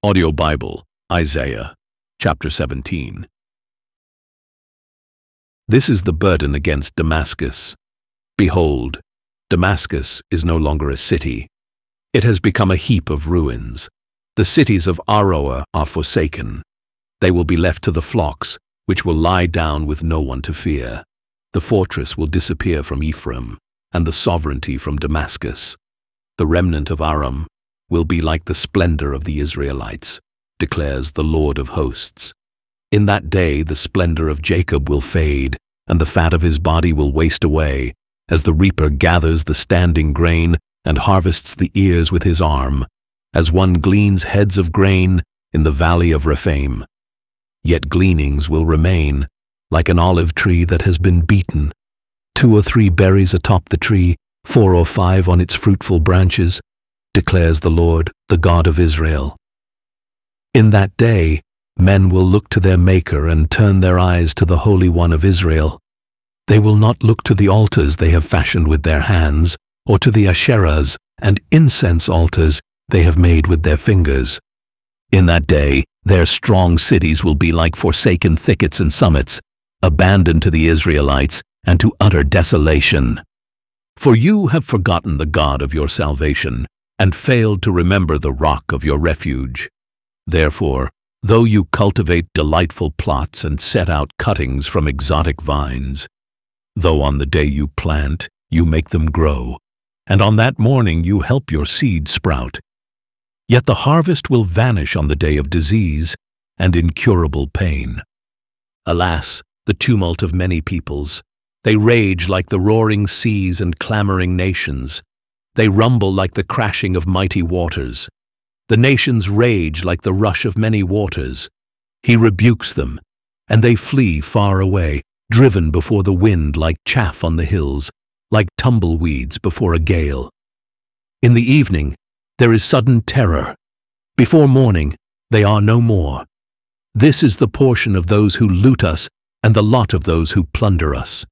Audio Bible, Isaiah, chapter 17. This is the burden against Damascus. Behold, Damascus is no longer a city. It has become a heap of ruins. The cities of Aroer are forsaken. They will be left to the flocks, which will lie down with no one to fear. The fortress will disappear from Ephraim, and the sovereignty from Damascus. The remnant of Aram will be like the splendor of the Israelites, declares the Lord of hosts. In that day the splendor of Jacob will fade, and the fat of his body will waste away, as the reaper gathers the standing grain and harvests the ears with his arm, as one gleans heads of grain in the valley of Rephaim. Yet gleanings will remain, like an olive tree that has been beaten. 2 or 3 berries atop the tree, 4 or 5 on its fruitful branches, declares the Lord, the God of Israel. In that day, men will look to their Maker and turn their eyes to the Holy One of Israel. They will not look to the altars they have fashioned with their hands, or to the Asherahs and incense altars they have made with their fingers. In that day, their strong cities will be like forsaken thickets and summits, abandoned to the Israelites and to utter desolation. For you have forgotten the God of your salvation, and failed to remember the rock of your refuge. Therefore, though you cultivate delightful plots and set out cuttings from exotic vines, though on the day you plant, you make them grow, and on that morning you help your seed sprout, yet the harvest will vanish on the day of disease and incurable pain. Alas, the tumult of many peoples! They rage like the roaring seas and clamoring nations. They rumble like the crashing of mighty waters. The nations rage like the rush of many waters. He rebukes them, and they flee far away, driven before the wind like chaff on the hills, like tumbleweeds before a gale. In the evening, there is sudden terror. Before morning, they are no more. This is the portion of those who loot us and the lot of those who plunder us.